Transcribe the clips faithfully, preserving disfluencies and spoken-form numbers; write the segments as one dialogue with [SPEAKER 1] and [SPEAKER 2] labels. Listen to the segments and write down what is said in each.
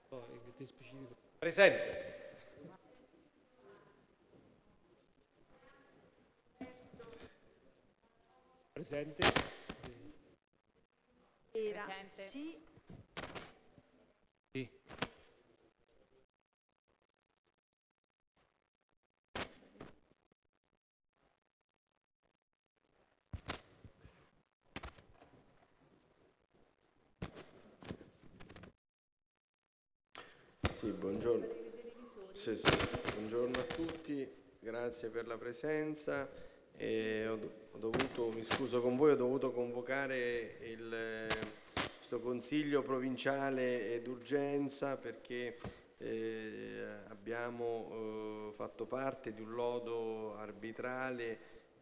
[SPEAKER 1] Presente. Presente.
[SPEAKER 2] Era
[SPEAKER 3] Presente.
[SPEAKER 2] sì.
[SPEAKER 1] Sì.
[SPEAKER 4] Sì, buongiorno. Sì, sì. Buongiorno a tutti, grazie per la presenza. E ho, do- ho dovuto, mi scuso con voi, ho dovuto convocare il, eh, questo consiglio provinciale d'urgenza perché eh, abbiamo eh, fatto parte di un lodo arbitrale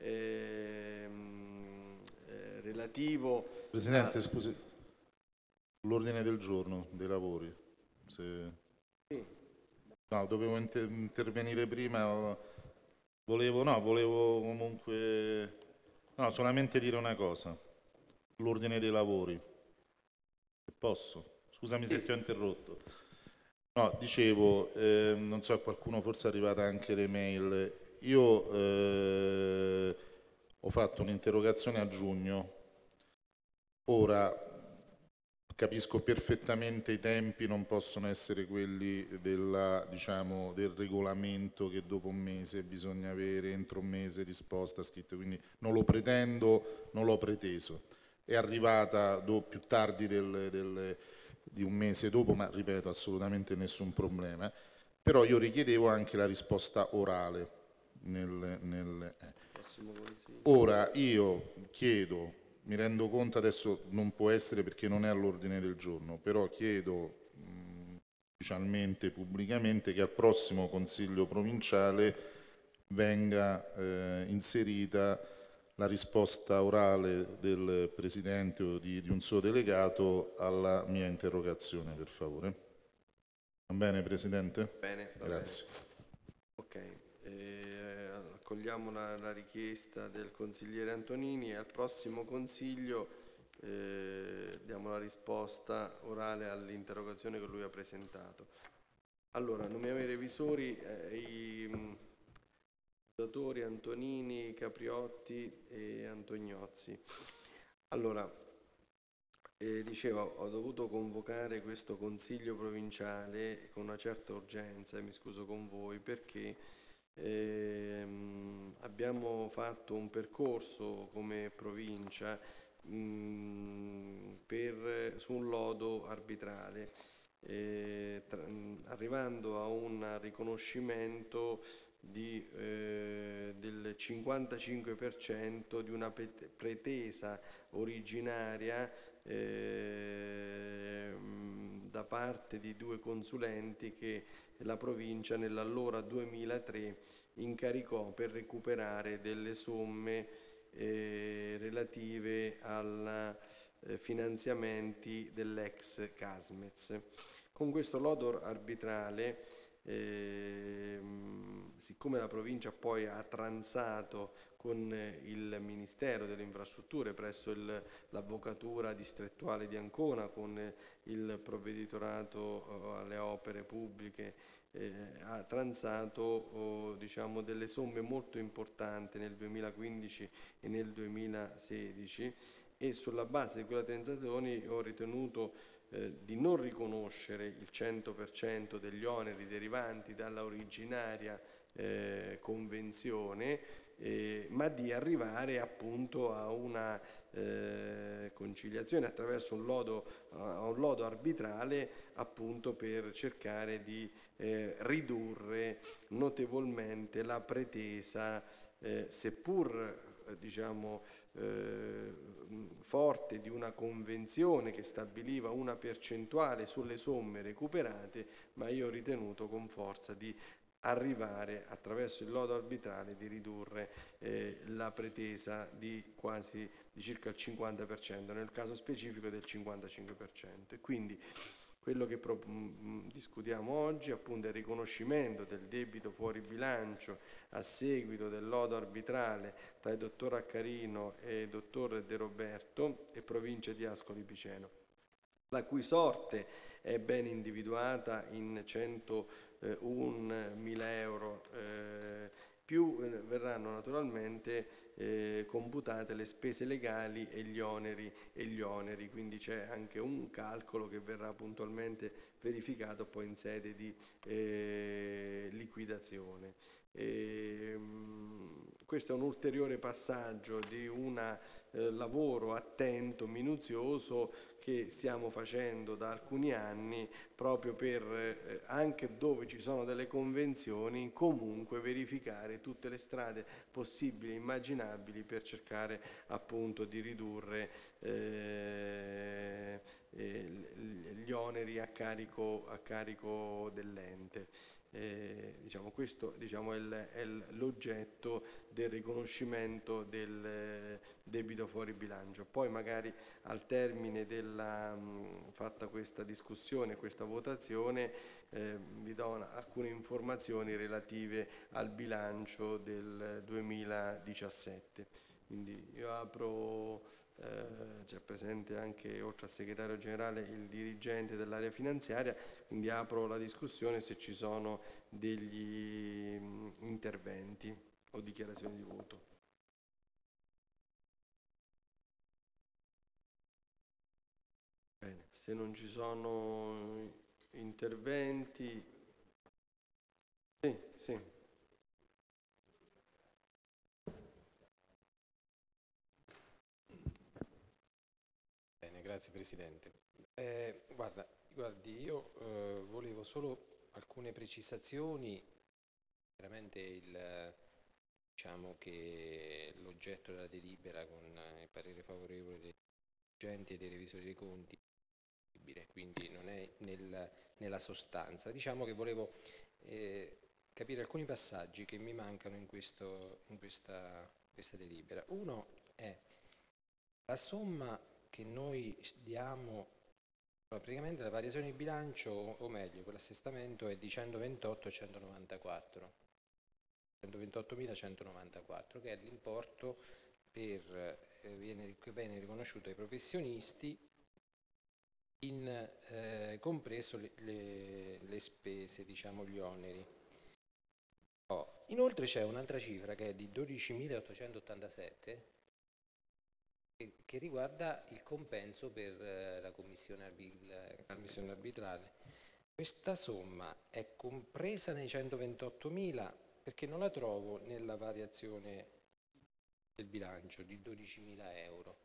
[SPEAKER 4] ehm, eh, relativo
[SPEAKER 5] Presidente,
[SPEAKER 4] a...
[SPEAKER 5] scusi, l'ordine del giorno dei lavori. Se...
[SPEAKER 4] Sì.
[SPEAKER 5] No, dovevo inter- intervenire prima. Volevo, no, volevo comunque, no, solamente dire una cosa. L'ordine dei lavori. Se posso? Scusami se
[SPEAKER 4] Sì.
[SPEAKER 5] ti ho interrotto. No, dicevo, eh, non so, a qualcuno forse è arrivata anche le mail. Io eh, ho fatto un'interrogazione a giugno. Ora capisco perfettamente i tempi non possono essere quelli della, diciamo, del regolamento che dopo un mese bisogna avere entro un mese risposta scritta, quindi non lo pretendo, non l'ho preteso. È arrivata do, più tardi del, del, di un mese dopo, ma ripeto, assolutamente nessun problema. Però io richiedevo anche la risposta orale. Nel, nel, eh. Ora io chiedo, mi rendo conto adesso non può essere perché non è all'ordine del giorno, però chiedo mh, ufficialmente, pubblicamente, che al prossimo Consiglio provinciale venga eh, inserita la risposta orale del Presidente o di, di un suo delegato alla mia interrogazione, per favore. Va bene, Presidente?
[SPEAKER 4] Bene, va
[SPEAKER 5] Grazie.
[SPEAKER 4] bene. Ok, eh, accogliamo la, la richiesta del consigliere Antonini e al prossimo Consiglio eh, diamo la risposta orale all'interrogazione che lui ha presentato. Allora, nomiamo i revisori, eh, i mh, votatori Antonini, Capriotti e Antognozzi. Allora, eh, dicevo, ho dovuto convocare questo consiglio provinciale con una certa urgenza, e mi scuso con voi, perché ehm, abbiamo fatto un percorso come provincia mh, per, su un lodo arbitrale, eh, tra- mh, arrivando a un riconoscimento di, eh, del cinquantacinque per cento di una pet- pretesa originaria eh, da parte di due consulenti che la provincia nell'allora duemilatré incaricò per recuperare delle somme eh, relative ai eh, finanziamenti dell'ex Casmez. Con questo lodo arbitrale, ehm, siccome la provincia poi ha transato con il Ministero delle Infrastrutture presso il, l'Avvocatura distrettuale di Ancona, con il provveditorato eh, alle opere pubbliche, eh, ha transato oh, diciamo, delle somme molto importanti nel duemilaquindici e nel duemilasedici, e sulla base di quelle transazioni ho ritenuto eh, di non riconoscere il cento per cento degli oneri derivanti dalla originaria eh, convenzione, eh, ma di arrivare appunto a una eh, conciliazione attraverso un lodo, a un lodo arbitrale, appunto per cercare di eh, ridurre notevolmente la pretesa, eh, seppur eh, diciamo eh, forte, di una convenzione che stabiliva una percentuale sulle somme recuperate, ma io ho ritenuto con forza di arrivare attraverso il lodo arbitrale di ridurre eh, la pretesa di quasi di circa il cinquanta per cento, nel caso specifico del cinquantacinque per cento. E quindi quello che pro- mh, discutiamo oggi appunto è il riconoscimento del debito fuori bilancio a seguito del lodo arbitrale tra il dottor Accarino e il dottor De Roberto e provincia di Ascoli Piceno, la cui sorte è ben individuata in centomila euro, eh, più eh, verranno naturalmente eh, computate le spese legali e gli oneri e gli oneri, quindi c'è anche un calcolo che verrà puntualmente verificato poi in sede di eh, liquidazione. E, mh, questo è un ulteriore passaggio di un eh, lavoro attento, minuzioso, che stiamo facendo da alcuni anni proprio per, eh, anche dove ci sono delle convenzioni, comunque verificare tutte le strade possibili e immaginabili per cercare appunto di ridurre eh, eh, gli oneri a carico, a carico dell'ente. Eh, diciamo, questo diciamo, è, il, è l'oggetto del riconoscimento del eh, debito fuori bilancio. Poi magari al termine della mh, fatta questa discussione, questa votazione, eh, vi do una, alcune informazioni relative al bilancio del duemiladiciassette. Quindi io apro, eh, c'è presente anche, oltre al segretario generale, il dirigente dell'area finanziaria, quindi apro la discussione se ci sono degli mh, interventi o dichiarazioni di voto. Bene, se non ci sono interventi, sì, sì.
[SPEAKER 2] Bene, grazie Presidente. Eh, guarda, guardi, io eh, volevo solo alcune precisazioni. Veramente il, diciamo che l'oggetto della delibera con il parere favorevole dei dirigenti e dei revisori dei conti, quindi non è nel, nella sostanza. Diciamo che volevo eh, capire alcuni passaggi che mi mancano in, questo, in questa, questa delibera. Uno è la somma che noi diamo, praticamente la variazione di bilancio, o meglio, quell'assestamento è di centoventotto e centonovantaquattro, centoventottomilacentonovantaquattro, che è l'importo per, eh, viene, che viene riconosciuto ai professionisti, in, eh, compreso le, le, le spese, diciamo gli oneri. Oh, inoltre c'è un'altra cifra che è di dodicimilaottocentottantasette, che riguarda il compenso per la commissione, arbi- la commissione arbitrale. Questa somma è compresa nei centoventottomila perché non la trovo nella variazione del bilancio di dodicimila euro.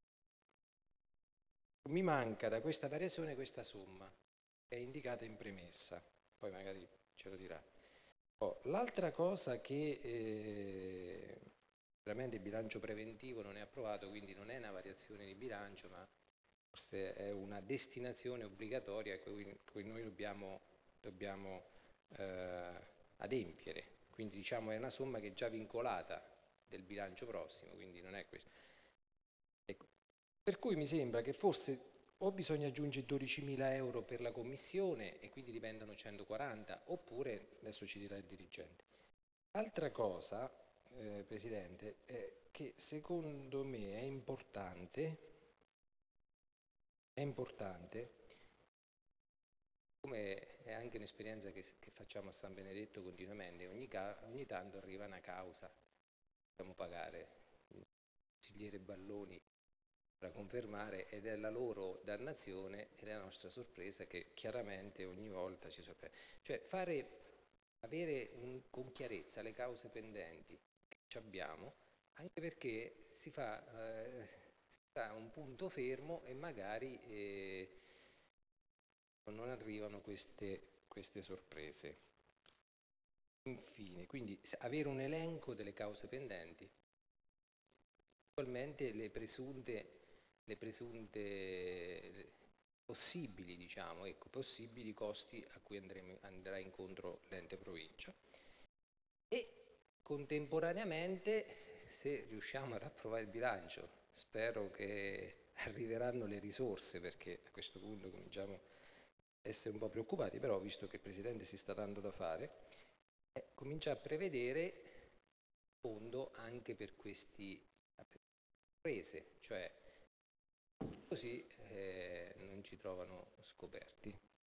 [SPEAKER 2] Mi manca da questa variazione questa somma che è indicata in premessa, poi magari ce lo dirà. Oh, l'altra cosa che eh, veramente il bilancio preventivo non è approvato, quindi non è una variazione di bilancio, ma forse è una destinazione obbligatoria a cui, cui noi dobbiamo, dobbiamo eh, adempiere. Quindi diciamo è una somma che è già vincolata del bilancio prossimo, quindi non è questo. Ecco. Per cui mi sembra che forse o bisogna aggiungere dodicimila euro per la commissione e quindi dipendono centoquaranta, oppure, adesso ci dirà il dirigente. Altra cosa, eh, Presidente, è che secondo me è importante, è importante, come è anche un'esperienza che, che facciamo a San Benedetto continuamente, ogni, ogni tanto arriva una causa, dobbiamo pagare il consigliere Balloni da confermare, ed è la loro dannazione e la nostra sorpresa che chiaramente ogni volta ci sorprende. Cioè fare, avere un, con chiarezza le cause pendenti che abbiamo, anche perché si fa, eh, si fa un punto fermo e magari eh, non arrivano queste, queste sorprese. Infine, quindi avere un elenco delle cause pendenti, attualmente le presunte le presunte possibili, diciamo, ecco, possibili costi a cui andremo, andrà incontro l'ente provincia, e contemporaneamente, se riusciamo ad approvare il bilancio, spero che arriveranno le risorse, perché a questo punto cominciamo a essere un po' preoccupati, però visto che il Presidente si sta dando da fare, eh, comincia a prevedere fondo anche per questi prese, cioè così eh, non ci trovano scoperti.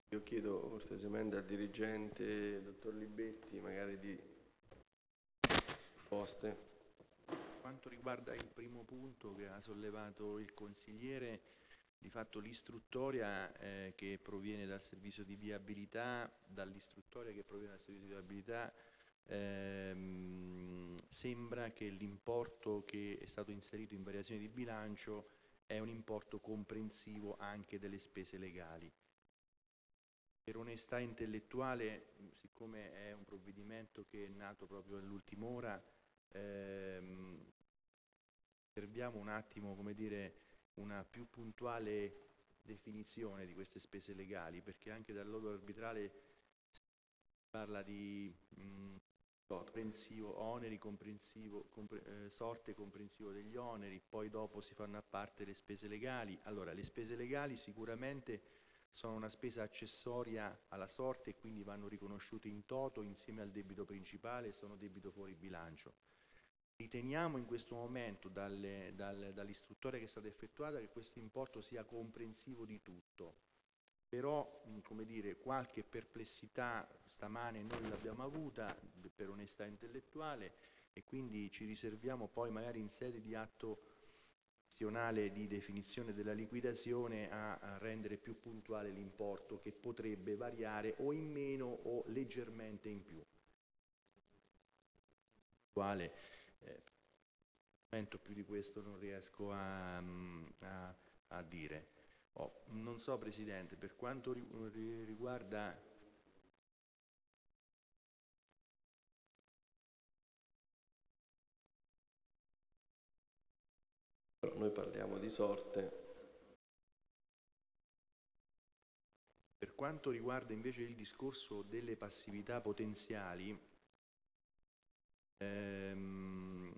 [SPEAKER 4] Io chiedo cortesemente al dirigente, dottor Libetti, magari di risposte.
[SPEAKER 3] Per quanto riguarda il primo punto che ha sollevato il consigliere, di fatto l'istruttoria eh, che proviene dal servizio di viabilità, dall'istruttoria che proviene dal servizio di viabilità, ehm, sembra che l'importo che è stato inserito in variazione di bilancio è un importo comprensivo anche delle spese legali. Per onestà intellettuale, siccome è un provvedimento che è nato proprio all'ultima ora, ehm, osserviamo un attimo, come dire, una più puntuale definizione di queste spese legali, perché anche dal lodo arbitrale si parla di mh, comprensivo, oneri comprensivo, compre, eh, sorte comprensivo degli oneri, poi dopo si fanno a parte le spese legali. Allora, le spese legali sicuramente sono una spesa accessoria alla sorte e quindi vanno riconosciute in toto insieme al debito principale e sono debito fuori bilancio. Riteniamo in questo momento dalle, dal, dall'istruttoria che è stata effettuata che questo importo sia comprensivo di tutto, però come dire, qualche perplessità stamane noi l'abbiamo avuta per onestà intellettuale e quindi ci riserviamo poi magari in sede di atto di definizione della liquidazione a, a rendere più puntuale l'importo che potrebbe variare o in meno o leggermente in più. Quale, eh, più di questo non riesco a, a, a dire. Oh, non so Presidente, per quanto riguarda
[SPEAKER 4] Noi parliamo di sorte.
[SPEAKER 3] Per quanto riguarda invece il discorso delle passività potenziali, ehm,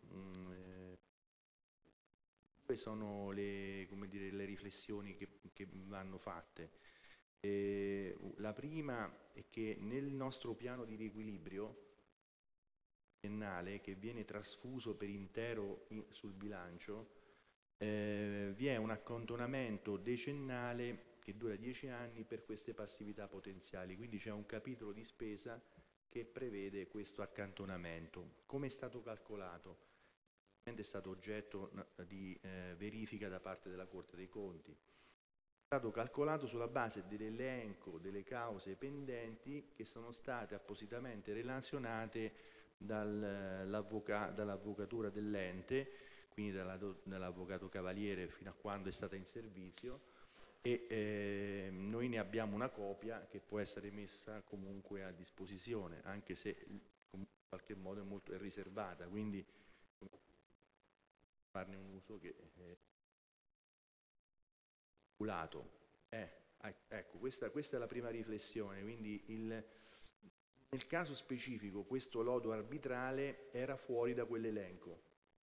[SPEAKER 3] eh, sono le, come dire, le riflessioni che, che vanno fatte. Eh, la prima è che nel nostro piano di riequilibrio biennale, che viene trasfuso per intero in, sul bilancio, Eh, vi è un accantonamento decennale che dura dieci anni per queste passività potenziali, quindi c'è un capitolo di spesa che prevede questo accantonamento. Come è stato calcolato? È stato oggetto di eh, verifica da parte della Corte dei Conti. È stato calcolato sulla base dell'elenco delle cause pendenti che sono state appositamente relazionate dall'avvoca- dall'avvocatura dell'ente, quindi dall'avvocato Cavaliere fino a quando è stata in servizio, e eh, noi ne abbiamo una copia che può essere messa comunque a disposizione, anche se in qualche modo è molto è riservata, quindi farne un uso che è calcolato. Eh, ecco, questa, questa è la prima riflessione, quindi il, nel caso specifico questo lodo arbitrale era fuori da quell'elenco.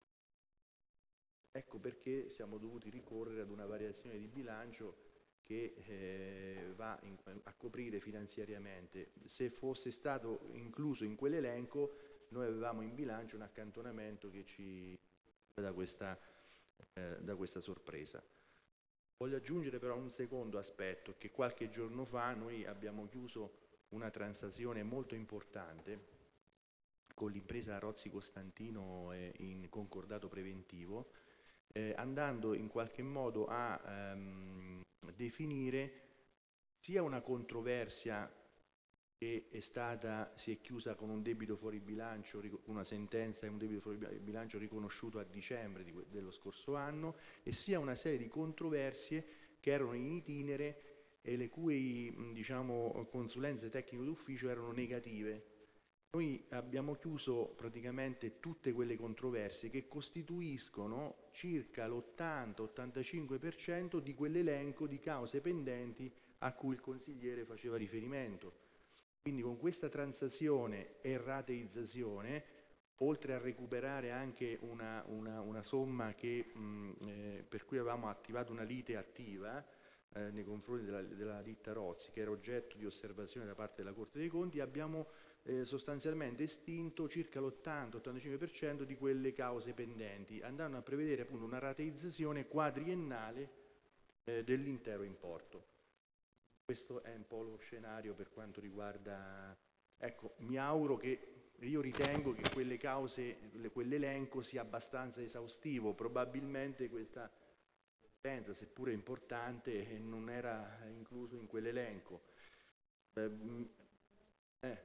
[SPEAKER 3] Ecco perché siamo dovuti ricorrere ad una variazione di bilancio che eh, va in, a coprire finanziariamente. Se fosse stato incluso in quell'elenco, noi avevamo in bilancio un accantonamento che ci da questa, eh, da questa sorpresa. Voglio aggiungere però un secondo aspetto, che qualche giorno fa noi abbiamo chiuso una transazione molto importante con l'impresa Rozzi Costantino eh, in concordato preventivo, Eh, andando in qualche modo a ehm, definire sia una controversia che è stata, si è chiusa con un debito fuori bilancio, una sentenza e un debito fuori bilancio riconosciuto a dicembre di, dello scorso anno, e sia una serie di controversie che erano in itinere e le cui diciamo, consulenze tecniche d'ufficio erano negative. Noi abbiamo chiuso praticamente tutte quelle controversie che costituiscono circa l'ottanta ottantacinque per cento di quell'elenco di cause pendenti a cui il consigliere faceva riferimento. Quindi con questa transazione e rateizzazione, oltre a recuperare anche una, una, una somma che, mh, eh, per cui avevamo attivato una lite attiva eh, nei confronti della, della ditta Rozzi, che era oggetto di osservazione da parte della Corte dei Conti, abbiamo Eh, sostanzialmente estinto circa l'ottanta ottantacinque per cento di quelle cause pendenti, andando a prevedere appunto una rateizzazione quadriennale eh, dell'intero importo. questo è un po' lo scenario per quanto riguarda... Ecco, mi auguro che, io ritengo che quelle cause, quell'elenco sia abbastanza esaustivo, probabilmente questa pensa, seppure importante, non era incluso in quell'elenco. Eh, eh,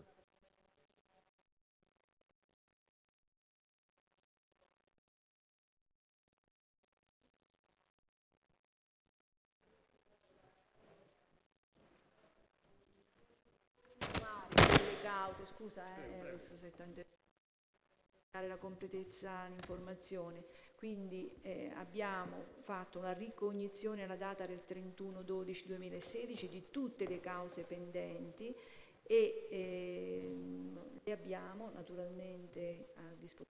[SPEAKER 6] le cause, scusa, eh, adesso sei tanto dare la completezza all'informazione. Quindi eh, abbiamo fatto una ricognizione alla data del trentuno dodici duemilasedici di tutte le cause pendenti e ehm, le abbiamo naturalmente a disposizione.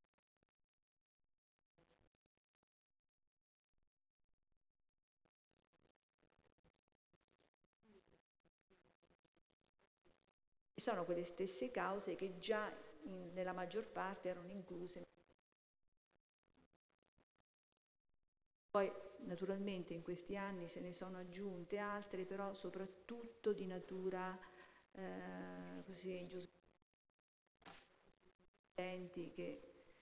[SPEAKER 6] Ci sono quelle stesse cause che già in, nella maggior parte erano incluse. Poi naturalmente in questi anni se ne sono aggiunte altre, però soprattutto di natura eh, così che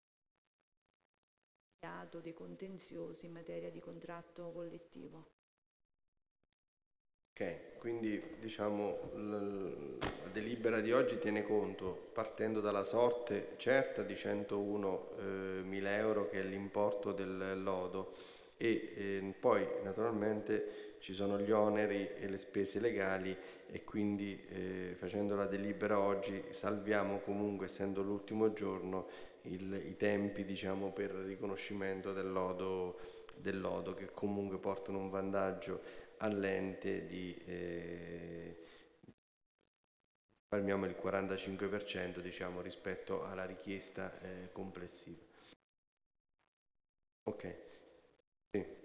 [SPEAKER 6] hanno dei contenziosi in materia di contratto collettivo.
[SPEAKER 4] Ok, quindi diciamo la delibera di oggi tiene conto, partendo dalla sorte certa di centouno mila euro che è l'importo del lodo e eh, poi naturalmente ci sono gli oneri e le spese legali e quindi eh, facendo la delibera oggi salviamo comunque, essendo l'ultimo giorno, il, i tempi diciamo per il riconoscimento del lodo, del lodo che comunque portano un vantaggio all'ente di eh, risparmiamo il quarantacinque per cento diciamo rispetto alla richiesta eh, complessiva. Ok, sì.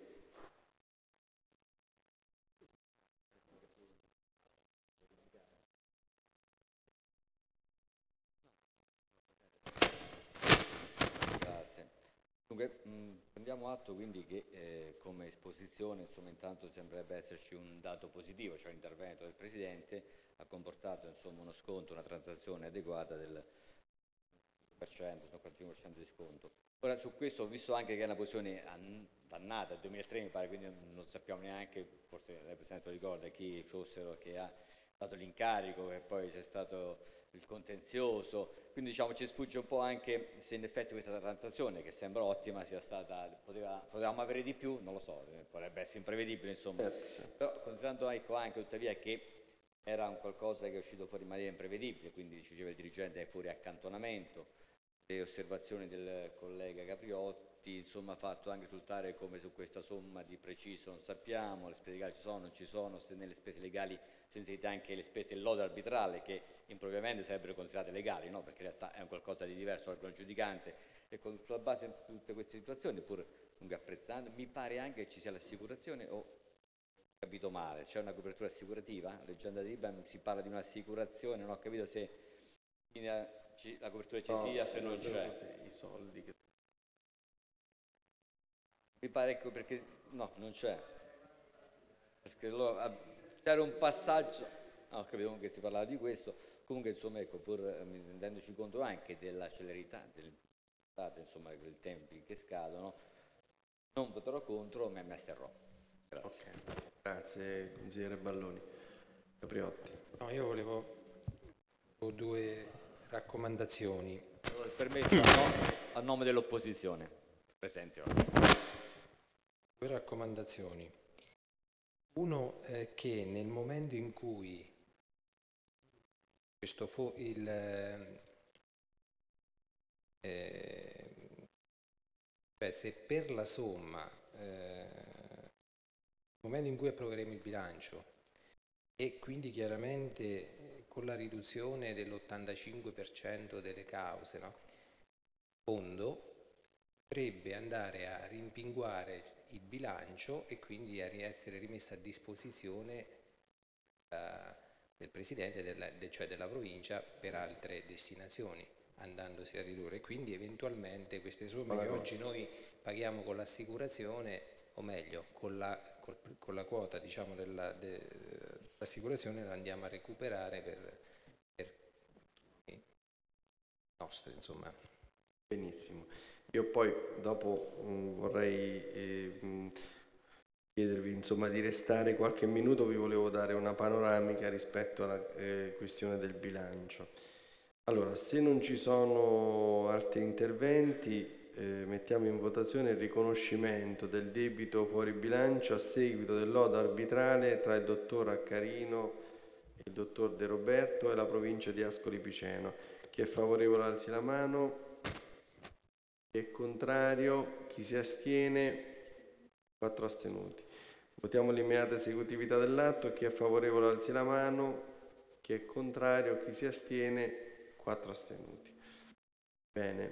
[SPEAKER 7] Grazie. Dunque, mh, prendiamo atto quindi che eh, come esposizione, insomma, intanto sembrerebbe esserci un dato positivo, cioè l'intervento del Presidente ha comportato insomma, uno sconto, una transazione adeguata del per cento, quarantacinque per cento di sconto. Ora su questo ho visto anche che è una posizione dannata, il duemilatré mi pare, quindi non sappiamo neanche, forse lei Presidente lo ricorda, chi fossero che ha dato l'incarico, e poi c'è stato il contenzioso, quindi diciamo ci sfugge un po' anche se in effetti questa transazione, che sembra ottima, sia stata, poteva, potevamo avere di più, non lo so, potrebbe essere imprevedibile insomma, però considerando ecco, anche tuttavia che era un qualcosa che è uscito fuori in maniera imprevedibile, quindi ci diceva il dirigente è fuori accantonamento, le osservazioni del collega Capriotti, insomma ha fatto anche risultare come su questa somma di preciso non sappiamo, le spese legali ci sono, non ci sono, se nelle spese legali sono inserite anche le spese del lodo arbitrale che impropriamente sarebbero considerate legali, no? Perché in realtà è un qualcosa di diverso dal giudicante e con, sulla base di tutte queste situazioni, pur comunque apprezzando, mi pare anche che ci sia l'assicurazione o ho capito male, c'è una copertura assicurativa? Leggenda di Libra si parla di un'assicurazione, non ho capito se la copertura ci
[SPEAKER 4] no,
[SPEAKER 7] sia,
[SPEAKER 4] se
[SPEAKER 7] se non c'è.
[SPEAKER 4] I soldi che...
[SPEAKER 7] Mi pare ecco perché no, non c'è. Perché allora, c'era un passaggio, no, ho capito che si parlava di questo, comunque insomma ecco, pur rendendoci conto anche della celerità, del, insomma, dei tempi che scadono, non voterò contro, ma mi asterrò. Grazie.
[SPEAKER 4] Okay. Grazie consigliere Balloni. Capriotti.
[SPEAKER 2] No, io volevo ho due raccomandazioni.
[SPEAKER 7] Permetto a, no, a nome dell'opposizione. Presente.
[SPEAKER 2] Due raccomandazioni. Uno è che nel momento in cui questo fu il eh, beh, se per la somma eh, nel momento in cui approveremo il bilancio e quindi chiaramente con la riduzione dell'ottantacinque per cento delle cause, no? Il fondo potrebbe andare a rimpinguare il bilancio e quindi a essere rimessa a disposizione uh, del Presidente, della, de, cioè della provincia, per altre destinazioni, andandosi a ridurre. Quindi eventualmente queste somme che oggi noi paghiamo con l'assicurazione, o meglio, con la, col, con la quota diciamo, della, de, l'assicurazione la andiamo a recuperare per, per i nostri, insomma.
[SPEAKER 4] Benissimo. Io poi dopo mh, vorrei eh, mh, chiedervi insomma di restare qualche minuto, vi volevo dare una panoramica rispetto alla eh, questione del bilancio. Allora, se non ci sono altri interventi, eh, mettiamo in votazione il riconoscimento del debito fuori bilancio a seguito del lodo arbitrale tra il dottor Accarino, il dottor De Roberto e la provincia di Ascoli Piceno. Chi è favorevole alzi la mano. Chi è contrario? Chi si astiene? quattro astenuti. Votiamo l'immediata esecutività dell'atto. Chi è favorevole alzi la mano. Chi è contrario? Chi si astiene? quattro astenuti. Bene.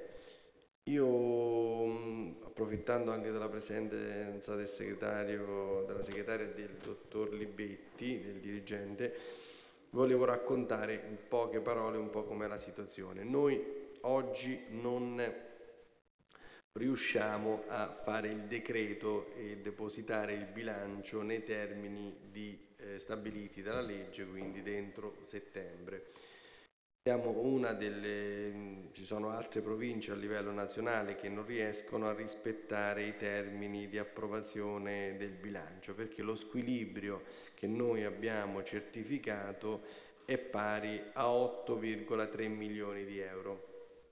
[SPEAKER 4] Io, approfittando anche della presenza del segretario, della segretaria del dottor Libetti, del dirigente, volevo raccontare in poche parole un po' com'è la situazione. Noi oggi non riusciamo a fare il decreto e depositare il bilancio nei termini di, eh, stabiliti dalla legge, quindi dentro settembre. Siamo una delle, ci sono altre province a livello nazionale che non riescono a rispettare i termini di approvazione del bilancio, perché lo squilibrio che noi abbiamo certificato è pari a otto virgola tre milioni di euro.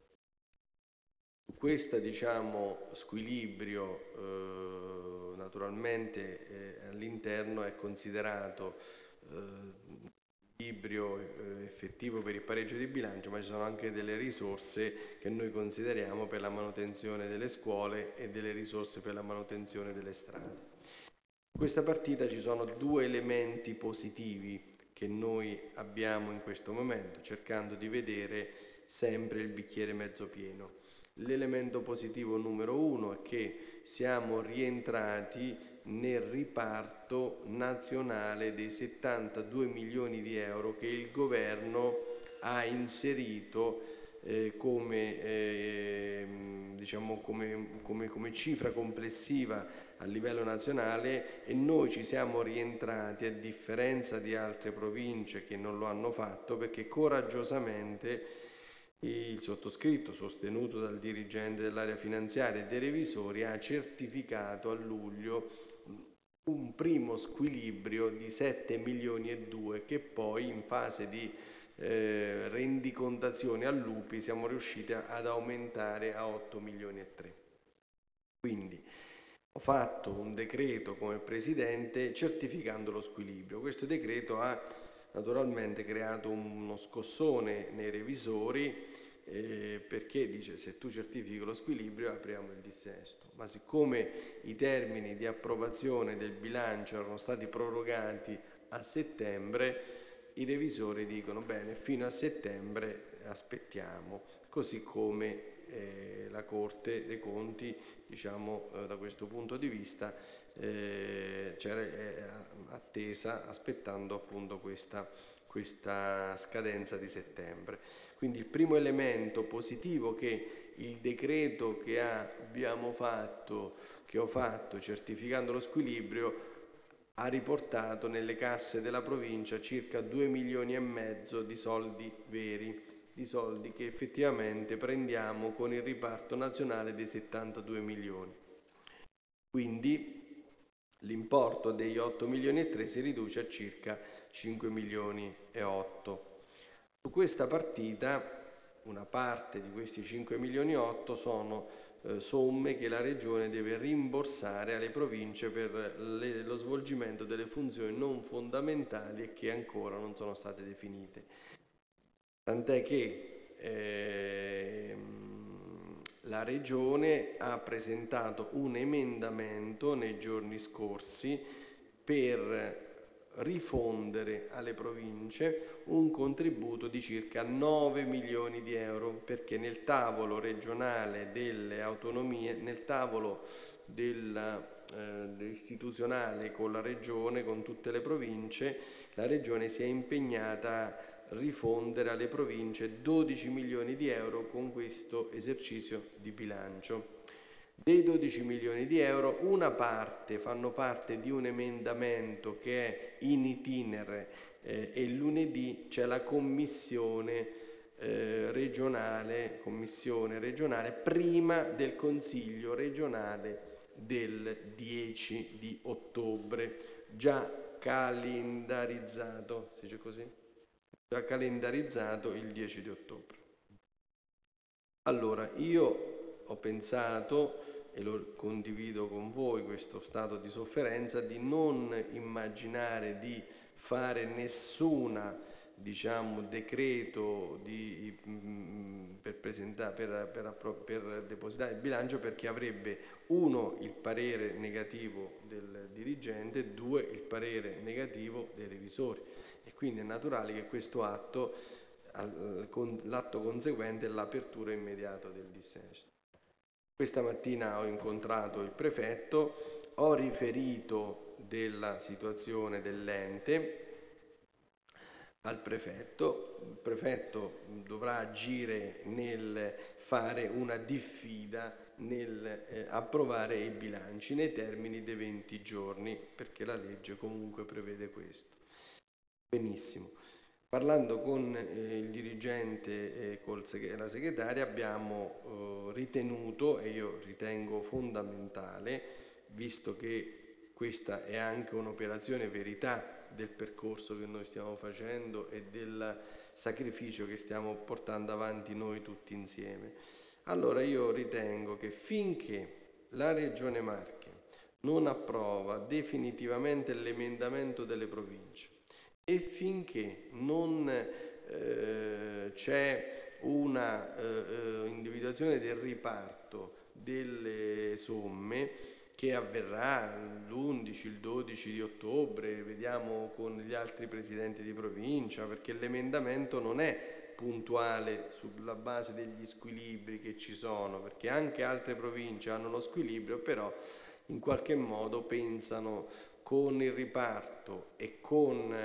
[SPEAKER 4] Questo diciamo, squilibrio eh, naturalmente eh, all'interno è considerato eh, equilibrio eh, effettivo per il pareggio di bilancio, ma ci sono anche delle risorse che noi consideriamo per la manutenzione delle scuole e delle risorse per la manutenzione delle strade. In questa partita ci sono due elementi positivi che noi abbiamo in questo momento, cercando di vedere sempre il bicchiere mezzo pieno. L'elemento positivo numero uno è che siamo rientrati nel riparto nazionale dei settantadue milioni di euro che il governo ha inserito eh, come, eh, diciamo come, come, come cifra complessiva a livello nazionale, e noi ci siamo rientrati a differenza di altre province che non lo hanno fatto, perché coraggiosamente il sottoscritto, sostenuto dal dirigente dell'area finanziaria e dei revisori, ha certificato a luglio un primo squilibrio di sette milioni e due, che poi in fase di eh, rendicontazione all'U P I siamo riusciti a, ad aumentare a otto milioni e tre. Quindi ho fatto un decreto come Presidente certificando lo squilibrio. Questo decreto ha naturalmente creato uno scossone nei revisori, eh, perché dice: se tu certifichi lo squilibrio apriamo il dissesto. Ma siccome i termini di approvazione del bilancio erano stati prorogati a settembre, i revisori dicono: bene, fino a settembre aspettiamo, così come eh, la Corte dei Conti, diciamo, eh, da questo punto di vista eh, c'era eh, attesa, aspettando appunto questa, questa scadenza di settembre. Quindi il primo elemento positivo che il decreto che abbiamo fatto, che ho fatto certificando lo squilibrio, ha riportato nelle casse della provincia circa due milioni e mezzo di soldi veri, di soldi che effettivamente prendiamo con il riparto nazionale dei settantadue milioni. Quindi l'importo degli otto milioni e tre si riduce a circa cinque milioni e otto. Su questa partita una parte di questi cinque milioni e otto sono eh, somme che la Regione deve rimborsare alle province per le, lo svolgimento delle funzioni non fondamentali e che ancora non sono state definite. Tant'è che eh, la Regione ha presentato un emendamento nei giorni scorsi per rifondere alle province un contributo di circa nove milioni di euro, perché nel tavolo regionale delle autonomie, nel tavolo della, eh, istituzionale con la Regione, con tutte le province, la Regione si è impegnata a rifondere alle province dodici milioni di euro con questo esercizio di bilancio. Dei dodici milioni di euro, una parte fanno parte di un emendamento che è in itinere eh, e lunedì c'è la commissione eh, regionale, commissione regionale prima del Consiglio regionale del dieci di ottobre, già calendarizzato, si dice così? Già calendarizzato il dieci di ottobre. Allora, io ho pensato, e lo condivido con voi, questo stato di sofferenza, di non immaginare di fare nessuna, diciamo, decreto di, mh, per, presentare, per, per, per depositare il bilancio, perché avrebbe uno il parere negativo del dirigente, due il parere negativo dei revisori, e quindi è naturale che questo atto, con l'atto conseguente, è l'apertura immediata del dissesto. Questa mattina ho incontrato il prefetto, ho riferito della situazione dell'ente al prefetto. Il prefetto dovrà agire nel fare una diffida nel eh, approvare i bilanci nei termini dei venti giorni, perché la legge comunque prevede questo. Benissimo. Parlando con eh, il dirigente e col seg- la segretaria abbiamo eh, ritenuto, e io ritengo fondamentale, visto che questa è anche un'operazione verità del percorso che noi stiamo facendo e del sacrificio che stiamo portando avanti noi tutti insieme. Allora io ritengo che finché la Regione Marche non approva definitivamente l'emendamento delle province e finché non eh, c'è una eh, individuazione del riparto delle somme, che avverrà l'undici, il dodici di ottobre, vediamo con gli altri presidenti di provincia, perché l'emendamento non è puntuale sulla base degli squilibri che ci sono, perché anche altre province hanno lo squilibrio, però in qualche modo pensano con il riparto e con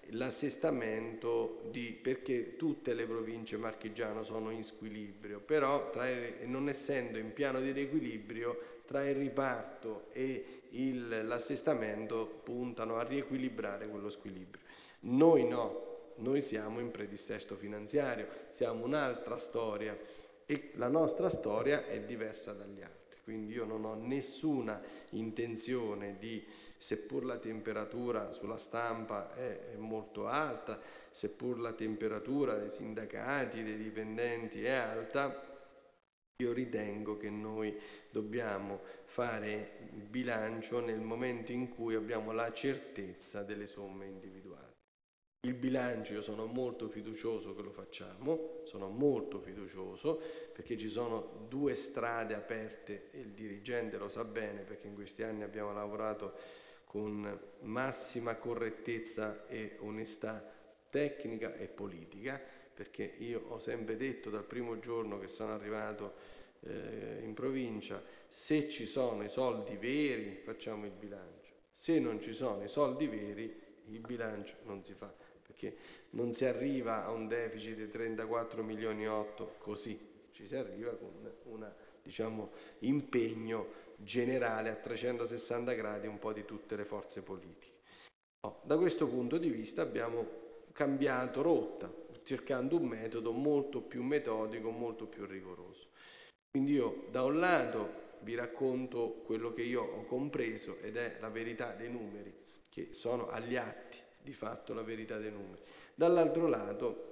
[SPEAKER 4] l'assestamento di, perché tutte le province marchigiane sono in squilibrio, però tra il, non essendo in piano di riequilibrio, tra il riparto e il, l'assestamento puntano a riequilibrare quello squilibrio. Noi no, noi siamo in predissesto finanziario, siamo un'altra storia e la nostra storia è diversa dagli altri, quindi io non ho nessuna intenzione di, seppur la temperatura sulla stampa è, è molto alta, seppur la temperatura dei sindacati, dei dipendenti è alta, io ritengo che noi dobbiamo fare il bilancio nel momento in cui abbiamo la certezza delle somme individuali. Il bilancio, io sono molto fiducioso che lo facciamo, sono molto fiducioso perché ci sono due strade aperte e il dirigente lo sa bene, perché in questi anni abbiamo lavorato con massima correttezza e onestà tecnica e politica, perché io ho sempre detto dal primo giorno che sono arrivato eh, in provincia, se ci sono i soldi veri facciamo il bilancio, se non ci sono i soldi veri il bilancio non si fa, perché non si arriva a un deficit di trentaquattro milioni e otto così, ci si arriva con un diciamo, impegno generale a trecentosessanta gradi un po' di tutte le forze politiche. No, da questo punto di vista abbiamo cambiato rotta, cercando un metodo molto più metodico, molto più rigoroso. Quindi io da un lato vi racconto quello che io ho compreso ed è la verità dei numeri, che sono agli atti, di fatto la verità dei numeri. Dall'altro lato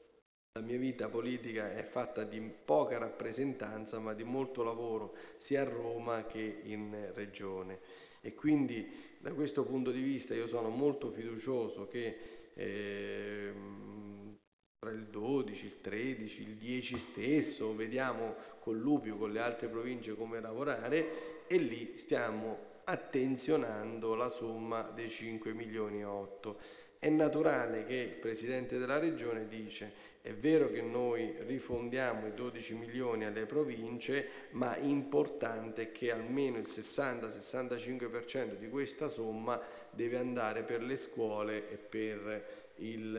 [SPEAKER 4] la mia vita politica è fatta di poca rappresentanza, ma di molto lavoro sia a Roma che in Regione, e quindi da questo punto di vista io sono molto fiducioso che eh, tra il dodici, il tredici, il dieci stesso, vediamo con Lupio, con le altre province come lavorare, e lì stiamo attenzionando la somma dei cinque milioni e otto. È naturale che il Presidente della Regione dice: è vero che noi rifondiamo i dodici milioni alle province, ma importante è che almeno il sessanta sessantacinque per cento di questa somma deve andare per le scuole e per il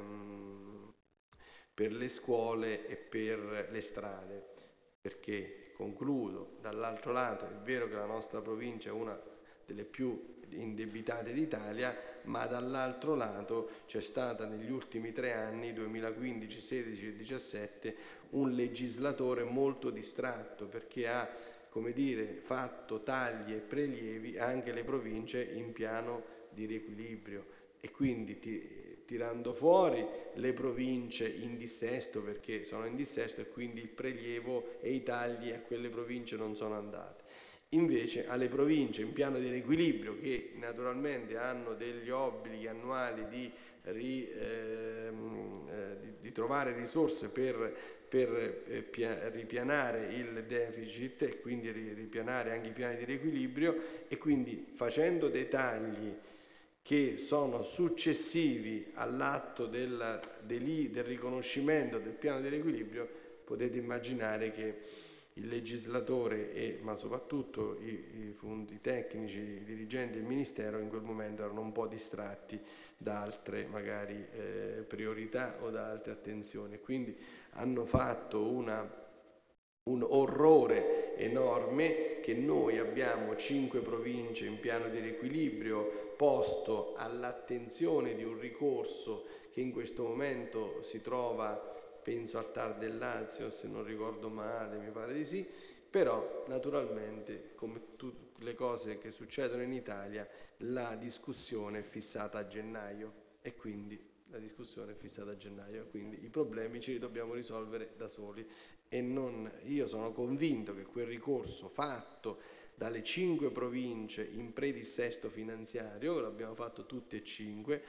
[SPEAKER 4] ehm, per le scuole e per le strade, perché concludo, dall'altro lato è vero che la nostra provincia è una delle più indebitate d'Italia, ma dall'altro lato c'è stata negli ultimi tre anni, duemilaquindici, sedici e diciassette, un legislatore molto distratto, perché ha, come dire, fatto tagli e prelievi anche le province in piano di riequilibrio, e quindi ti, tirando fuori le province in dissesto, perché sono in dissesto, e quindi il prelievo e i tagli a quelle province non sono andati. Invece alle province in piano di riequilibrio, che naturalmente hanno degli obblighi annuali di, ri, ehm, eh, di, di trovare risorse per, per eh, pia, ripianare il deficit e quindi ripianare anche i piani di riequilibrio, e quindi facendo dei tagli che sono successivi all'atto del, del, del riconoscimento del piano di riequilibrio, potete immaginare che il legislatore e ma soprattutto i, i, i tecnici, i dirigenti del Ministero in quel momento erano un po' distratti da altre magari eh, priorità o da altre attenzioni, quindi hanno fatto una, un orrore enorme, che noi abbiamo cinque province in piano di riequilibrio posto all'attenzione di un ricorso che in questo momento si trova, penso al Tar del Lazio, se non ricordo male, mi pare di sì, però naturalmente, come tutte le cose che succedono in Italia, la discussione è fissata a gennaio, e quindi la discussione è fissata a gennaio, quindi i problemi ce li dobbiamo risolvere da soli, e non, io sono convinto che quel ricorso fatto dalle cinque province in predissesto finanziario, che l'abbiamo fatto tutte e cinque,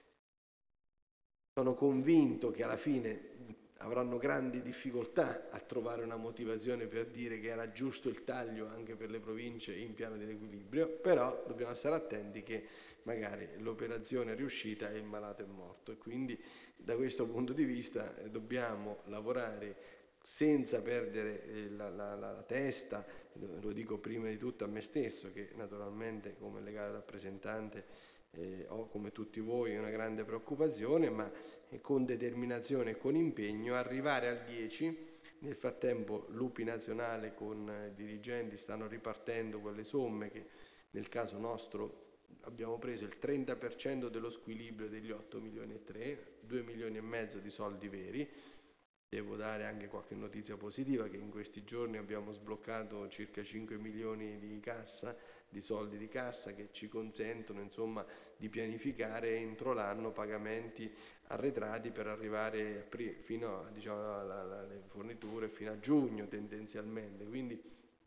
[SPEAKER 4] sono convinto che alla fine avranno grandi difficoltà a trovare una motivazione per dire che era giusto il taglio anche per le province in piano di riequilibrio, però dobbiamo stare attenti che magari l'operazione è riuscita e il malato è morto, e quindi da questo punto di vista eh, dobbiamo lavorare senza perdere eh, la, la, la testa, lo dico prima di tutto a me stesso, che naturalmente come legale rappresentante Eh, ho come tutti voi una grande preoccupazione, ma eh, con determinazione e con impegno arrivare al dieci. Nel frattempo l'U P I nazionale con eh, dirigenti stanno ripartendo quelle somme che nel caso nostro abbiamo preso il trenta per cento dello squilibrio degli otto milioni e tre, due milioni e mezzo di soldi veri. Devo dare anche qualche notizia positiva, che in questi giorni abbiamo sbloccato circa cinque milioni di cassa, di soldi di cassa, che ci consentono insomma di pianificare entro l'anno pagamenti arretrati per arrivare a, fino a, diciamo, alle forniture fino a giugno tendenzialmente. Quindi,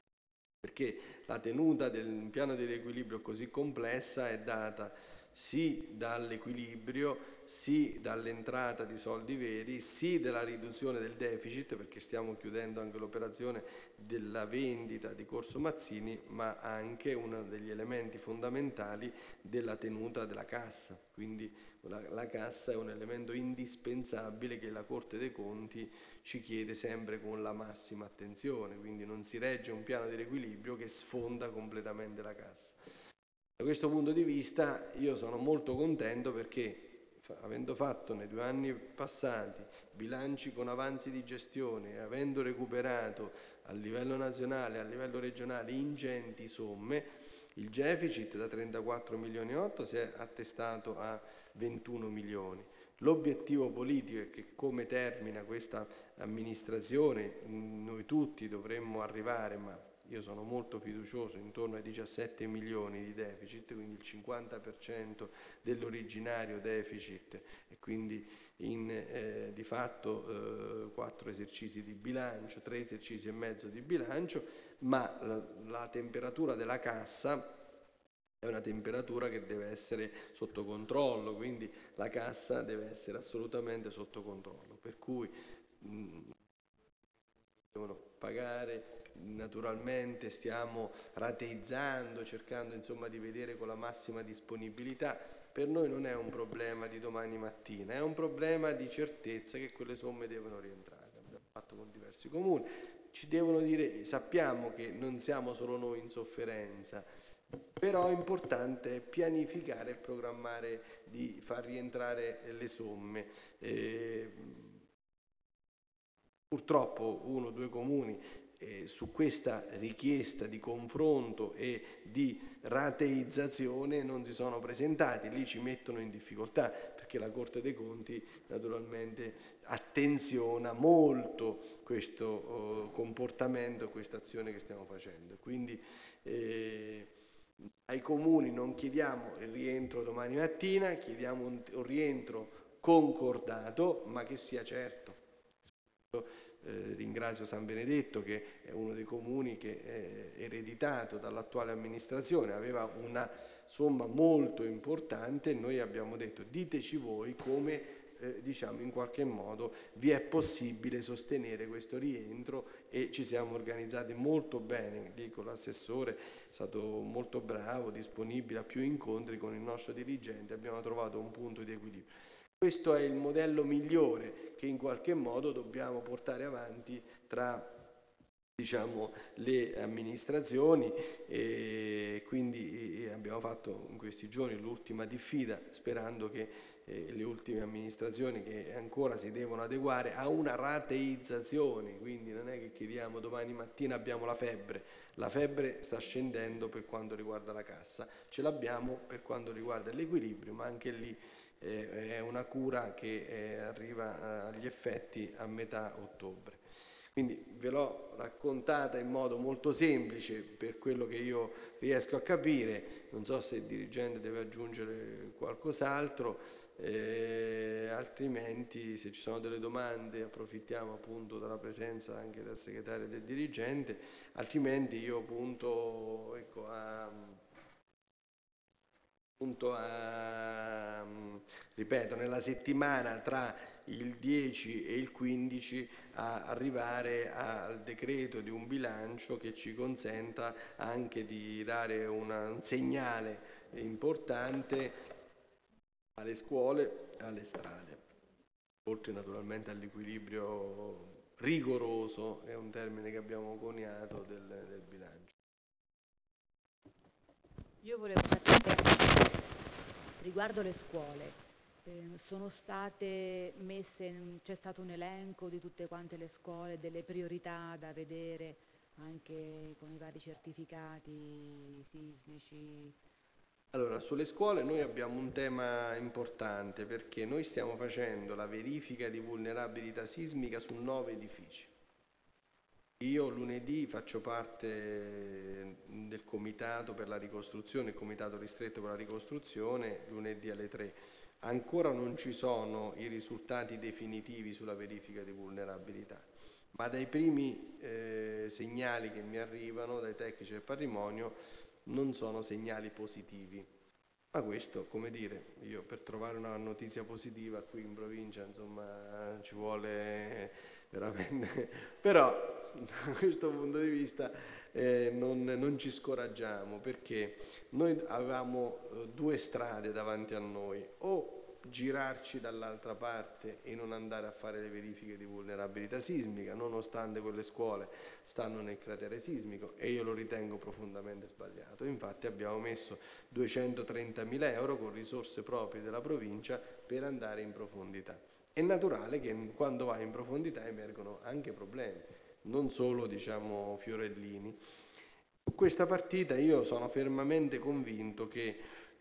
[SPEAKER 4] perché la tenuta del piano di riequilibrio così complessa è data sì dall'equilibrio, sì dall'entrata di soldi veri, sì della riduzione del deficit, perché stiamo chiudendo anche l'operazione della vendita di Corso Mazzini, ma anche uno degli elementi fondamentali della tenuta della cassa. Quindi la, la cassa è un elemento indispensabile che la Corte dei Conti ci chiede sempre con la massima attenzione, quindi non si regge un piano di riequilibrio che sfonda completamente la cassa. Da questo punto di vista io sono molto contento, perché avendo fatto nei due anni passati bilanci con avanzi di gestione e avendo recuperato a livello nazionale e a livello regionale ingenti somme, il deficit da trentaquattro milioni e otto si è attestato a ventuno milioni. L'obiettivo politico è che, come termina questa amministrazione, noi tutti dovremmo arrivare, ma io sono molto fiducioso, intorno ai diciassette milioni di deficit, quindi il cinquanta per cento dell'originario deficit, e quindi in eh, di fatto eh, quattro esercizi di bilancio, tre esercizi e mezzo di bilancio, ma la, la temperatura della cassa è una temperatura che deve essere sotto controllo, quindi la cassa deve essere assolutamente sotto controllo, per cui mh, devono pagare. Naturalmente stiamo rateizzando, cercando insomma di vedere con la massima disponibilità. Per noi non è un problema di domani mattina, è un problema di certezza che quelle somme devono rientrare. Abbiamo fatto con diversi comuni, ci devono dire, sappiamo che non siamo solo noi in sofferenza, però è importante pianificare e programmare di far rientrare le somme. Eh, purtroppo uno o due comuni eh, su questa richiesta di confronto e di rateizzazione non si sono presentati. Lì ci mettono in difficoltà perché la Corte dei Conti naturalmente attenziona molto questo uh, comportamento, questa azione che stiamo facendo. Quindi eh, ai comuni non chiediamo il rientro domani mattina, chiediamo un, un rientro concordato ma che sia certo. Eh, ringrazio San Benedetto che è uno dei comuni che è ereditato dall'attuale amministrazione, aveva una somma molto importante e noi abbiamo detto diteci voi come eh, diciamo in qualche modo vi è possibile sostenere questo rientro e ci siamo organizzati molto bene, dico l'assessore è stato molto bravo, disponibile a più incontri con il nostro dirigente, abbiamo trovato un punto di equilibrio. Questo è il modello migliore che in qualche modo dobbiamo portare avanti tra diciamo, le amministrazioni e quindi abbiamo fatto in questi giorni l'ultima diffida sperando che eh, le ultime amministrazioni che ancora si devono adeguare a una rateizzazione, quindi non è che chiediamo domani mattina abbiamo la febbre, la febbre sta scendendo per quanto riguarda la cassa, ce l'abbiamo per quanto riguarda l'equilibrio, ma anche lì è una cura che arriva agli effetti a metà ottobre. Quindi ve l'ho raccontata in modo molto semplice per quello che io riesco a capire, non so se il dirigente deve aggiungere qualcos'altro, eh, altrimenti se ci sono delle domande approfittiamo appunto della presenza anche del segretario e del dirigente, altrimenti io punto ecco, a... Appunto a, ripeto, nella settimana tra il dieci e il quindici a arrivare al decreto di un bilancio che ci consenta anche di dare una, un segnale importante alle scuole e alle strade, oltre naturalmente all'equilibrio rigoroso, è un termine che abbiamo coniato del, del bilancio.
[SPEAKER 8] Io volevo sapere, riguardo le scuole, eh, sono state messe, in, c'è stato un elenco di tutte quante le scuole, delle priorità da vedere anche con i vari certificati sismici?
[SPEAKER 4] Allora, sulle scuole noi abbiamo un tema importante perché noi stiamo facendo la verifica di vulnerabilità sismica su nove edifici. Io lunedì faccio parte del comitato per la ricostruzione, il comitato ristretto per la ricostruzione, lunedì alle tre. Ancora non ci sono i risultati definitivi sulla verifica di vulnerabilità, ma dai primi eh, segnali che mi arrivano dai tecnici del patrimonio non sono segnali positivi. Ma questo, come dire, io per trovare una notizia positiva qui in provincia, insomma, ci vuole veramente... Però da questo punto di vista eh, non, non ci scoraggiamo perché noi avevamo eh, due strade davanti a noi, o girarci dall'altra parte e non andare a fare le verifiche di vulnerabilità sismica, nonostante quelle scuole stanno nel cratere sismico e io lo ritengo profondamente sbagliato. Infatti abbiamo messo duecentotrentamila euro con risorse proprie della provincia per andare in profondità. È naturale che quando vai in profondità emergono anche problemi, non solo diciamo fiorellini. Su questa partita io sono fermamente convinto che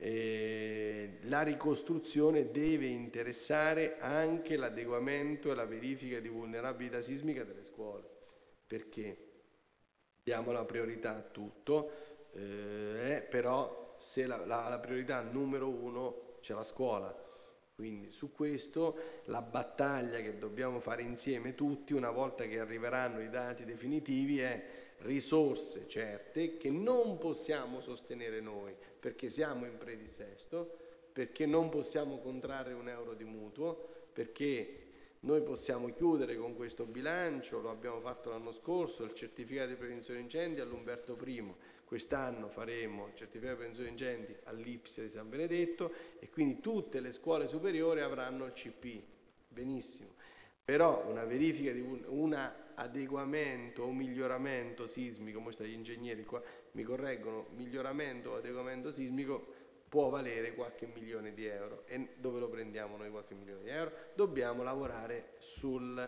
[SPEAKER 4] eh, la ricostruzione deve interessare anche l'adeguamento e la verifica di vulnerabilità sismica delle scuole, perché diamo la priorità a tutto, eh, però se la, la, la priorità numero uno c'è la scuola. Quindi su questo la battaglia che dobbiamo fare insieme tutti, una volta che arriveranno i dati definitivi, è risorse certe che non possiamo sostenere noi, perché siamo in predissesto, perché non possiamo contrarre un euro di mutuo, perché noi possiamo chiudere con questo bilancio, lo abbiamo fatto l'anno scorso, il certificato di prevenzione incendi all'Umberto I. Quest'anno faremo il certificato di prevenzione incendi all'I P S I di San Benedetto e quindi tutte le scuole superiori avranno il C P. Benissimo. Però una verifica di un una adeguamento o miglioramento sismico, come sta gli ingegneri qua mi correggono, miglioramento o adeguamento sismico può valere qualche milione di euro. E dove lo prendiamo noi qualche milione di euro? Dobbiamo lavorare sul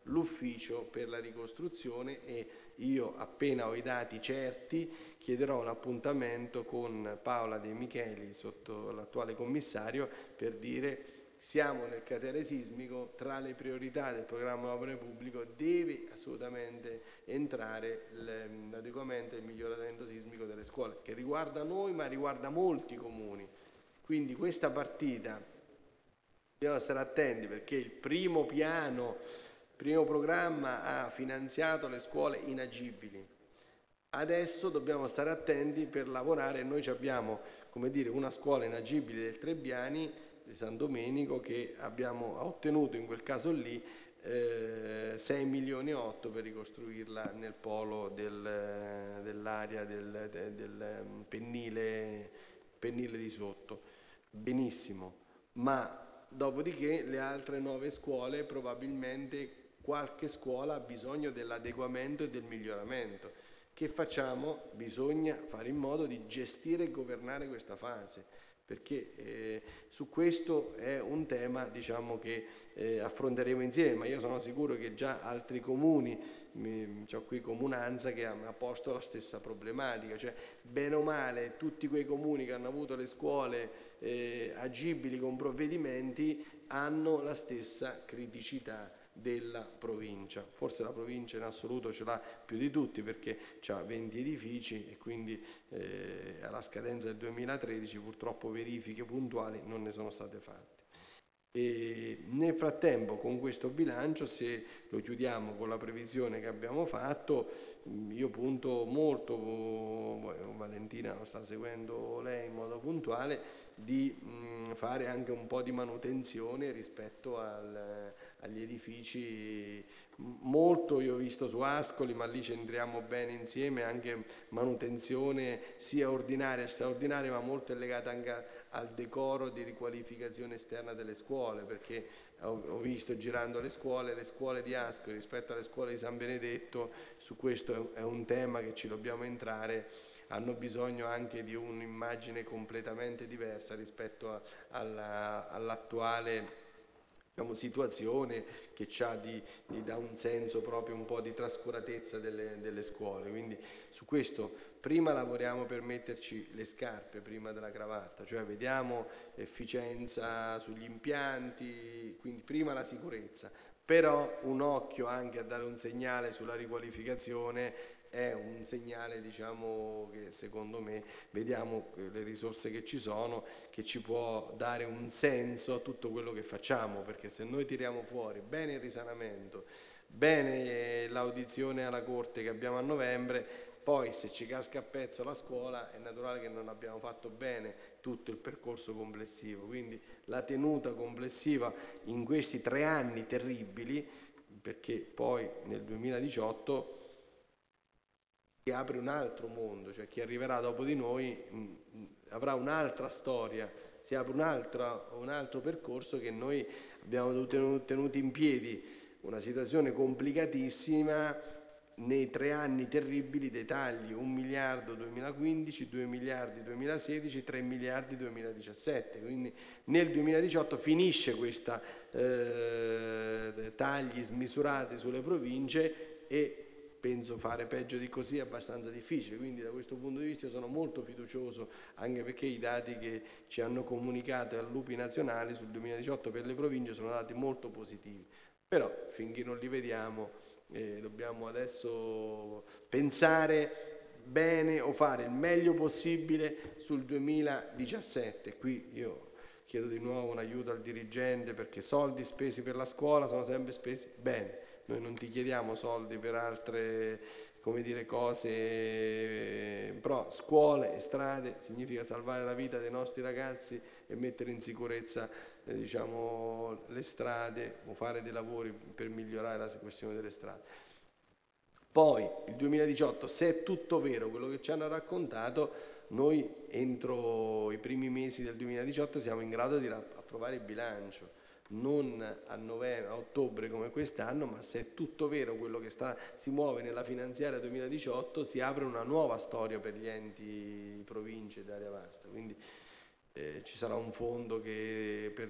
[SPEAKER 4] l'ufficio per la ricostruzione e io, appena ho i dati certi, chiederò un appuntamento con Paola De Micheli, sotto l'attuale commissario, per dire siamo nel cratere sismico, tra le priorità del programma opere pubblico deve assolutamente entrare l'adeguamento e il miglioramento sismico delle scuole, che riguarda noi ma riguarda molti comuni. Quindi questa partita dobbiamo stare attenti, perché il primo piano, il primo programma ha finanziato le scuole inagibili. Adesso dobbiamo stare attenti per lavorare. Noi abbiamo, come dire, una scuola inagibile del Trebbiani di San Domenico che abbiamo ottenuto in quel caso lì eh, sei milioni e otto per ricostruirla nel polo del, dell'area del, del, del pennile, pennile di sotto. Benissimo, ma dopodiché le altre nove scuole probabilmente qualche scuola ha bisogno dell'adeguamento e del miglioramento. Che facciamo? Bisogna fare in modo di gestire e governare questa fase, perché eh, su questo è un tema, diciamo, che eh, affronteremo insieme, ma io sono sicuro che già altri comuni, c'ho qui Comunanza che ha, ha posto la stessa problematica, cioè bene o male tutti quei comuni che hanno avuto le scuole eh, agibili con provvedimenti hanno la stessa criticità della provincia. Forse la provincia in assoluto ce l'ha più di tutti, perché ha venti edifici e quindi eh, alla scadenza del duemilatredici purtroppo verifiche puntuali non ne sono state fatte. E nel frattempo, con questo bilancio, se lo chiudiamo con la previsione che abbiamo fatto, io punto molto, Valentina lo sta seguendo lei in modo puntuale, di mh, fare anche un po' di manutenzione rispetto al, agli edifici. Molto io ho visto su Ascoli, ma lì ci entriamo bene insieme, anche manutenzione sia ordinaria che straordinaria, ma molto è legata anche al decoro di riqualificazione esterna delle scuole, perché ho visto girando le scuole, le scuole di Ascoli rispetto alle scuole di San Benedetto, su questo è un tema che ci dobbiamo entrare, hanno bisogno anche di un'immagine completamente diversa rispetto a, alla, all'attuale diciamo, situazione che c'ha di, di dà un senso proprio un po' di trascuratezza delle, delle scuole. Quindi su questo prima lavoriamo per metterci le scarpe prima della cravatta, cioè vediamo efficienza sugli impianti, quindi prima la sicurezza, però un occhio anche a dare un segnale sulla riqualificazione è un segnale, diciamo, che secondo me vediamo le risorse che ci sono, che ci può dare un senso a tutto quello che facciamo, perché se noi tiriamo fuori bene il risanamento, bene l'audizione alla Corte che abbiamo a novembre, poi se ci casca a pezzo la scuola è naturale che non abbiamo fatto bene tutto il percorso complessivo. Quindi la tenuta complessiva in questi tre anni terribili, perché poi nel duemiladiciotto si apre un altro mondo, cioè chi arriverà dopo di noi mh, avrà un'altra storia, si apre un altro, un altro percorso che noi abbiamo tenuto in piedi, una situazione complicatissima nei tre anni terribili dei tagli, un miliardo duemilaquindici, due miliardi duemilasedici, tre miliardi duemiladiciassette, quindi nel duemiladiciotto finisce questa eh, tagli smisurati sulle province e penso fare peggio di così è abbastanza difficile, quindi da questo punto di vista sono molto fiducioso, anche perché i dati che ci hanno comunicato all'U P I nazionali sul duemiladiciotto per le province sono dati molto positivi, però finché non li vediamo eh, dobbiamo adesso pensare bene o fare il meglio possibile sul duemiladiciassette. Qui io chiedo di nuovo un aiuto al dirigente, perché soldi spesi per la scuola sono sempre spesi bene. Noi non ti chiediamo soldi per altre, come dire, cose, però scuole e strade significa salvare la vita dei nostri ragazzi e mettere in sicurezza eh, diciamo, le strade o fare dei lavori per migliorare la questione delle strade. Poi il duemiladiciotto, se è tutto vero quello che ci hanno raccontato, noi entro i primi mesi del duemiladiciotto siamo in grado di approvare il bilancio. Non a novembre, a ottobre come quest'anno, ma se è tutto vero quello che sta, si muove nella finanziaria duemiladiciotto, si apre una nuova storia per gli enti province d'area vasta, quindi eh, ci sarà un fondo che per riequilibrare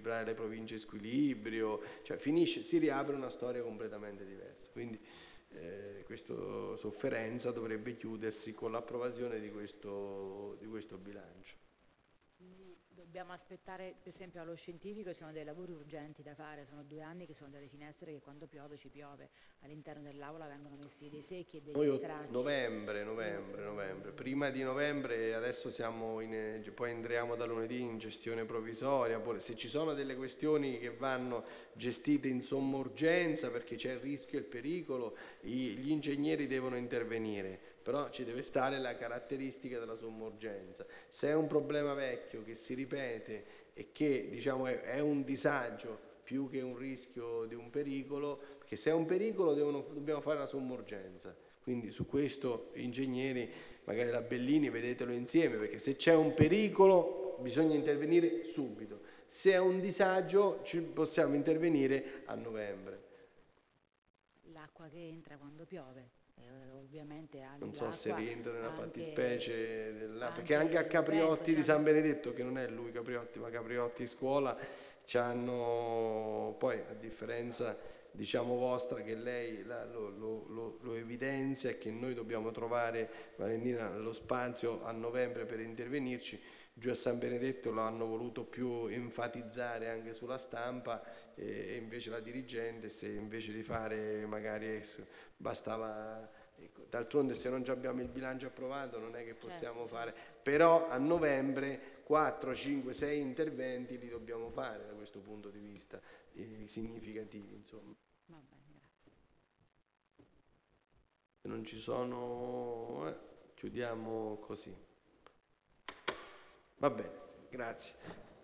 [SPEAKER 4] riequilibrare le province in squilibrio, cioè finisce, si riapre una storia completamente diversa. Quindi eh, questa sofferenza dovrebbe chiudersi con l'approvazione di questo, di questo bilancio.
[SPEAKER 8] Quindi dobbiamo aspettare, ad esempio allo scientifico ci sono dei lavori urgenti da fare, sono due anni che sono delle finestre che quando piove ci piove, all'interno dell'aula vengono messi dei secchi e degli
[SPEAKER 4] Noi
[SPEAKER 8] stracci.
[SPEAKER 4] novembre, novembre, novembre, prima di novembre, adesso siamo in, poi entriamo da lunedì in gestione provvisoria, poi se ci sono delle questioni che vanno gestite in somma urgenza perché c'è il rischio e il pericolo, gli ingegneri devono intervenire, però ci deve stare la caratteristica della somma urgenza. Se è un problema vecchio che si ripete e che diciamo è, è un disagio più che un rischio di un pericolo, perché se è un pericolo devono, dobbiamo fare la somma urgenza. Quindi su questo ingegneri, magari la Bellini, vedetelo insieme, perché se c'è un pericolo bisogna intervenire subito. Se è un disagio ci possiamo intervenire a novembre.
[SPEAKER 8] L'acqua che entra quando piove, eh, ovviamente anche
[SPEAKER 4] non so se rientra nella
[SPEAKER 8] anche,
[SPEAKER 4] fattispecie della,
[SPEAKER 8] anche
[SPEAKER 4] perché anche a Capriotti
[SPEAKER 8] vento,
[SPEAKER 4] di
[SPEAKER 8] cioè,
[SPEAKER 4] San Benedetto, che non è lui Capriotti, ma Capriotti scuola, ci hanno poi, a differenza diciamo vostra, che lei la, lo, lo, lo, lo evidenzia, e che noi dobbiamo trovare, Valentina, lo spazio a novembre per intervenirci. Giù a San Benedetto lo hanno voluto più enfatizzare anche sulla stampa, e invece la dirigente, se invece di fare magari bastava, ecco, d'altronde se non già abbiamo il bilancio approvato non è che possiamo certo. fare, però a novembre quattro, cinque, sei interventi li dobbiamo fare da questo punto di vista, eh, significativi, insomma.
[SPEAKER 8] Va bene, grazie.
[SPEAKER 4] Se non ci sono, eh, chiudiamo così. Va bene, grazie.